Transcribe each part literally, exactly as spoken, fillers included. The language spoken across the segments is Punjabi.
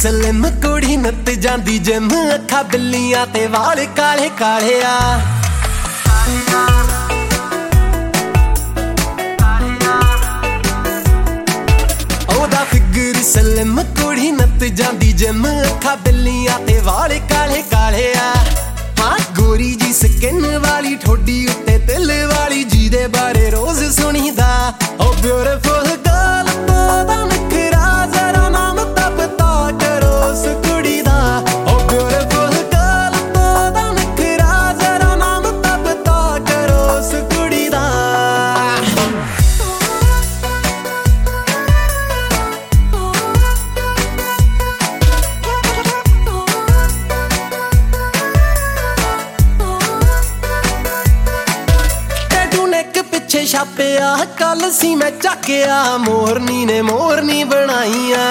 ਸਲਿਮ ਕੁੜੀ ਨੱਤ ਜਾਂਦੀ ਜਿਮ ਅੱਖਾਂ ਬਿੱਲੀਆਂ ਤੇ ਵਾਲ ਕਾਲੇ ਕਾਲੇ ਆ ਉਹਦਾ ਫਿਗਰ ਸਲਿਮ ਕੁੜੀ ਨੱਤ ਜਾਂਦੀ ਜਿਮ ਅੱਖਾਂ ਬਿੱਲੀਆਂ ਤੇ ਵਾਲ ਕਾਲੇ ਕਾਲੇ ਆ ਹਾਂ ਗੋਰੀ ਜੀ ਸਕਿਨ ਵਾਲੀ ਠੋਡੀ ਉੱਤੇ ਤਿਲ ਵਾਲੀ ਜਿਹਦੇ ਬਾਰੇ ਰੋਜ਼ ਸੁਣੀਦਾ ਓ ਬਿਊਟੀਫੁਲ ਗਰਲ ਦਾ ਨਖਰਾ ਜ਼ਰਾ ਨਾਮ ਤਾਂ ਪਤਾ ਕਰੋ ਉਸ ਕੁੜੀ ਦਾ ਓ ਬਿਊਟੀਫੁਲ ਗਰਲ ਦਾ ਨਖਰਾ ਜ਼ਰਾ ਨਾਮ ਤਾਂ ਪਤਾ ਕਰੋ ਉਸ ਕੁੜੀ ਦਾ ਛਾਪਿਆ ਕੱਲ ਸੀ ਮੈਂ ਚੱਕਿਆ ਮੋਰਨੀ ਨੇ ਮੋਰਨੀ ਬਣਾਈਆਂ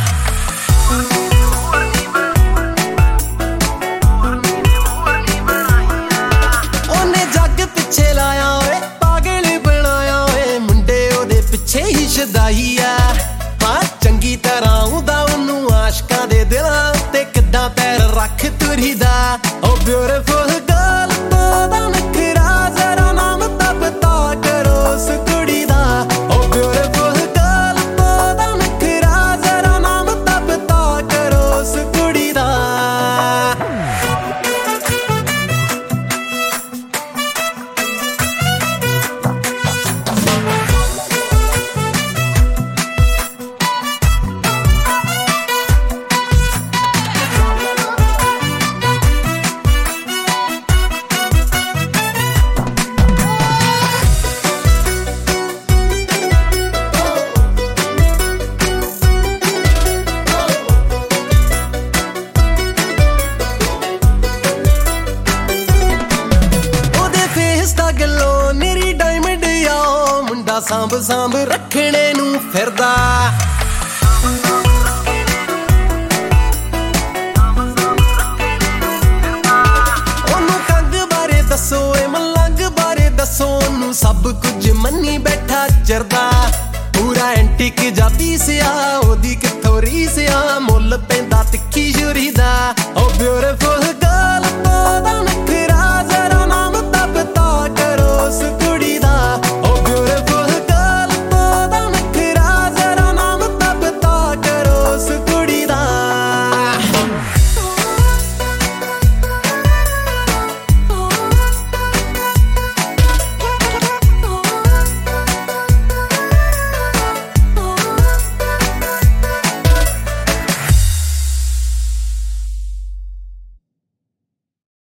ਉਹਨੇ ਜੱਗ ਪਿੱਛੇ ਲਾਇਆ ਓਏ ਪਾਗਲ ਬਣਾਇਆ ਓਏ ਮੁੰਡੇ ਉਹਦੇ ਪਿੱਛੇ ਹੀ ਸ਼ਦਾਈ ਆ ਹਾਂ ਚੰਗੀ ਤਰ੍ਹਾਂ ਉਹਦਾ ਉਹਨੂੰ ਆਸ਼ਕਾਂ ਦੇ ਦਿਲਾਂ ਤੇ ਕਿੱਦਾਂ ਪੈਰ ਰੱਖ ਤੁਰੀਦਾ ਓ ਬਿਊਟੀਫੁਲ ਗਰਲ ਦਾ ਨਖਰਾ ਜ਼ਰਾ ਨਾਮ ਤਾਂ ਪਤਾ ਉਸ ਕੁੜੀ ਦਾ ਓ ਬਿਊਟੀਫੁਲ ਗਰਲ ਦਾ ਨਖਰਾ ਜ਼ਰਾ ਨਾਮ ਤਾਂ ਪਤਾ ਕਰੋ ਉਸ ਕੁੜੀ ਦਾ ਸਾਂਭ ਸਾਂਭ ਰੱਖਣੇ ਨੂੰ ਫਿਰਦਾ ਉਹਨੂੰ ਕੰਗ ਬਾਰੇ ਦੱਸੋ ਏ ਮਲੰਗ ਬਾਰੇ ਦੱਸੋ ਉਹਨੂੰ ਸਭ ਕੁਝ ਮੰਨੀ ਬੈਠਾ ਚਰਦਾ ਪੂਰਾ ਐਂਟੀਕ ਜਾਤੀ ਸਿਆ ਉਹਦੀ ਕਿੱਥੋਂ ਰੀਸ ਆ